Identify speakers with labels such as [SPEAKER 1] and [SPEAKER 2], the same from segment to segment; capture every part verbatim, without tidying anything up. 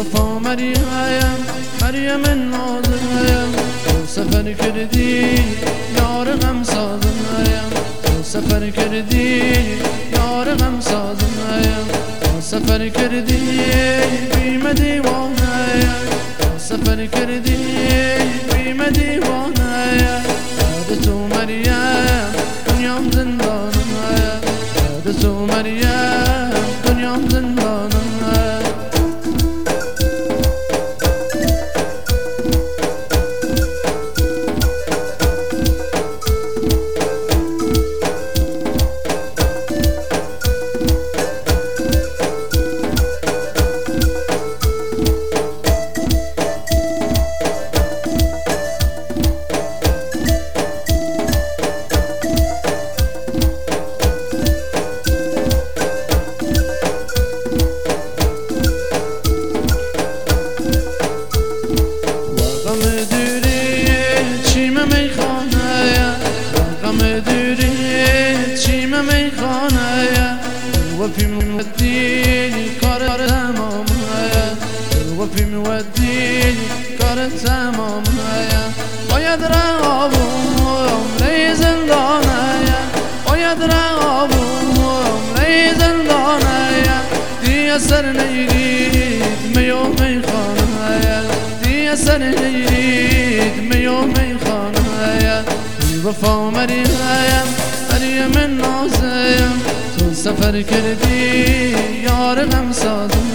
[SPEAKER 1] وفا مریم مریم نازم تو سفر کردی یار غم سازم تو سفر کردی یار غم سازم تو سفر کردی بیم دیوانه تو سفر کردی بیم دیوانه یاد تو مریم دنیام زندانه یاد تو مریم دنیام زندانه وفي موديني كار تمام وفي موديني كار تمام باید رقابم لی زندانه باید رقابم لی زندانه دی سر نیرید میو میخانه دی سر نیرید میو میخانه وفا مریم مریم نازم تو سفر کردی یار غم سازم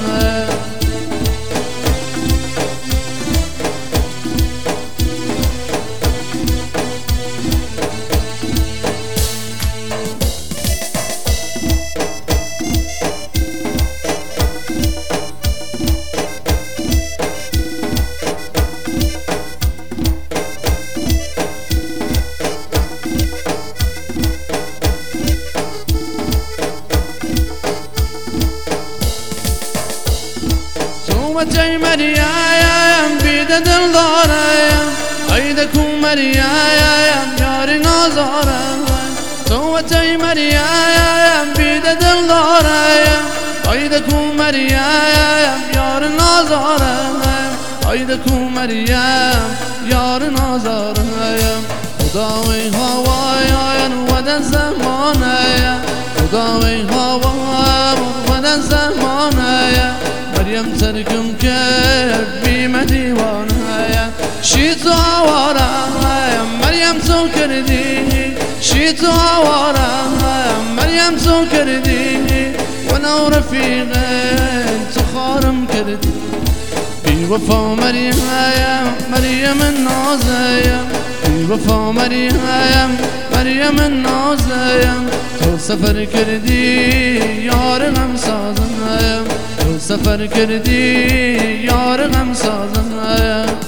[SPEAKER 1] وجه مریم بید دل دارم ایده کو مریم یاری نازارم تو وجه مریم بید دل دارم ایده کو مریم یار نازارم ایده کو مریم یار نازارم خدای هوای ود زمانه خدای هوای ود زمانه مریم ترکم کرد بیم دیوانه شی تو آواره مریم تو کردی شی تو آواره مریم تو کردی و نو رفیقه تو خارم کردی بی وفا مریم مریم نازم بی وفا مریم مریم نازم تو سفر کردی یار غم سازم تو سفر کردی یار غم سازم